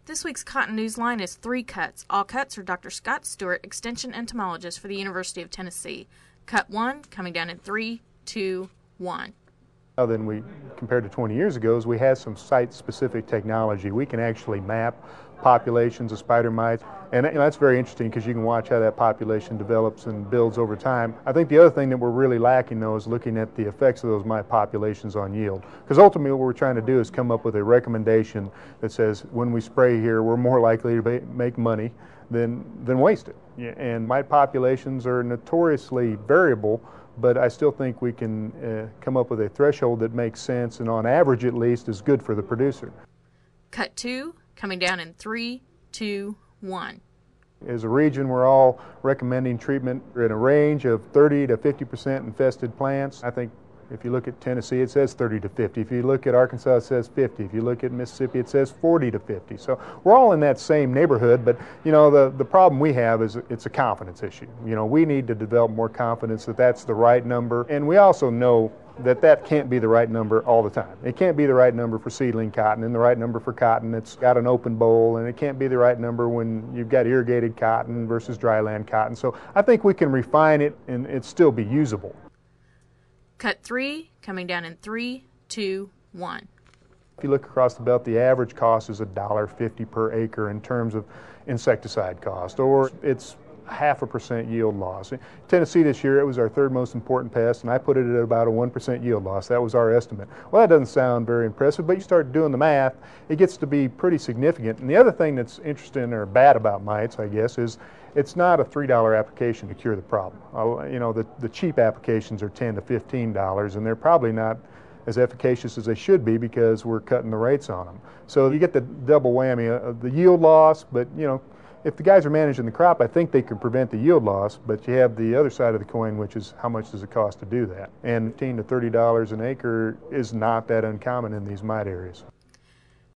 This week's Cotton News line is 3 cuts. All cuts are Dr. Scott Stewart, Extension Entomologist for the University of Tennessee. Cut 1, coming down in 3, 2, 1. Other than we, compared to 20 years ago, is we have some site-specific technology. We can actually map populations of spider mites, and that's very interesting because you can watch how that population develops and builds over time. I think the other thing that we're really lacking, though, is looking at the effects of those mite populations on yield. Because ultimately what we're trying to do is come up with a recommendation that says when we spray here, we're more likely to make money than waste it. And mite populations are notoriously variable, but I still think we can come up with a threshold that makes sense and on average at least is good for the producer. Cut 2, coming down in 3, 2, 1. As a region, we're all recommending treatment in a range of 30 to 50% infested plants. I think if you look at Tennessee, it says 30 to 50. If you look at Arkansas, it says 50. If you look at Mississippi, it says 40 to 50. So we're all in that same neighborhood, but the problem we have is it's a confidence issue. We need to develop more confidence that that's the right number, and we also know that can't be the right number all the time. It can't be the right number for seedling cotton and the right number for cotton that's got an open boll, and it can't be the right number when you've got irrigated cotton versus dryland cotton. So I think we can refine it and it still be usable. Cut 3, coming down in 3, 2, 1. If you look across the belt, the average cost is $1.50 per acre in terms of insecticide cost, or it's 0.5% yield loss. In Tennessee this year, it was our third most important pest, and I put it at about a 1% yield loss. That was our estimate. Well, that doesn't sound very impressive, but you start doing the math, it gets to be pretty significant. And the other thing that's interesting or bad about mites, I guess, is it's not a $3 application to cure the problem. The cheap applications are $10 to $15, and they're probably not as efficacious as they should be because we're cutting the rates on them. So you get the double whammy of the yield loss, but if the guys are managing the crop, I think they can prevent the yield loss, but you have the other side of the coin, which is how much does it cost to do that? And $15 to $30 an acre is not that uncommon in these mite areas.